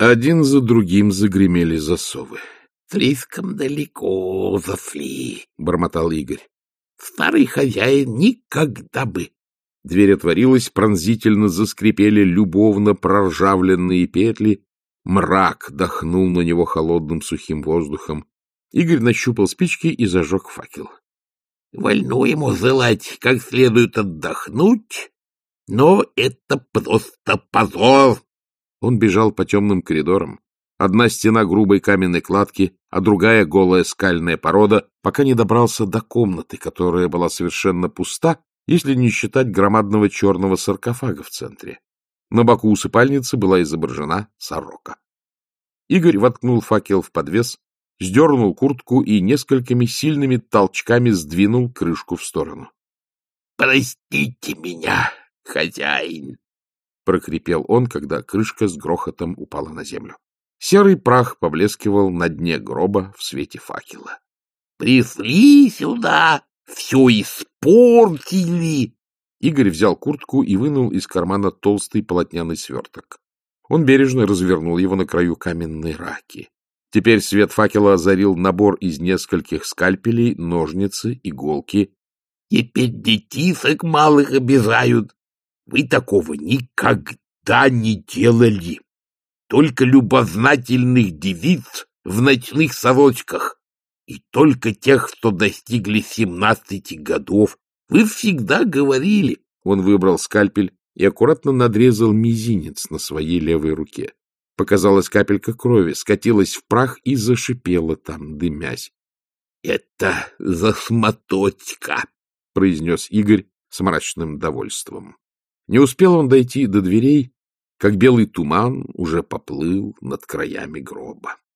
Один за другим загремели засовы. — Слишком далеко зашли, — бормотал Игорь. — Старый хозяин никогда бы. Дверь отворилась, пронзительно заскрипели любовно проржавленные петли. Мрак дохнул на него холодным сухим воздухом. Игорь нащупал спички и зажег факел. — Вольно ему желать как следует отдохнуть, но это просто позор. Он бежал по темным коридорам. Одна стена грубой каменной кладки, а другая голая скальная порода, пока не добрался до комнаты, которая была совершенно пуста, если не считать громадного черного саркофага в центре. На боку усыпальницы была изображена сорока. Игорь воткнул факел в подвес, сдернул куртку и несколькими сильными толчками сдвинул крышку в сторону. — Простите меня, хозяин! — прокрепел он, когда крышка с грохотом упала на землю. Серый прах поблескивал на дне гроба в свете факела. — Пришли сюда, все испортили! Игорь взял куртку и вынул из кармана толстый полотняный сверток. Он бережно развернул его на краю каменной раки. Теперь свет факела озарил набор из нескольких скальпелей, ножницы, иголки. — Теперь детишек малых обижают. Вы такого никогда не делали. Только любознательных девиц в ночных сорочках и только тех, что достигли 17 годов. Вы всегда говорили. Он выбрал скальпель и аккуратно надрезал мизинец на своей левой руке. Показалась капелька крови, скатилась в прах и зашипела там, дымясь. — Это засмоточка, — произнес Игорь с мрачным довольством. Не успел он дойти до дверей, как белый туман уже поплыл над краями гроба.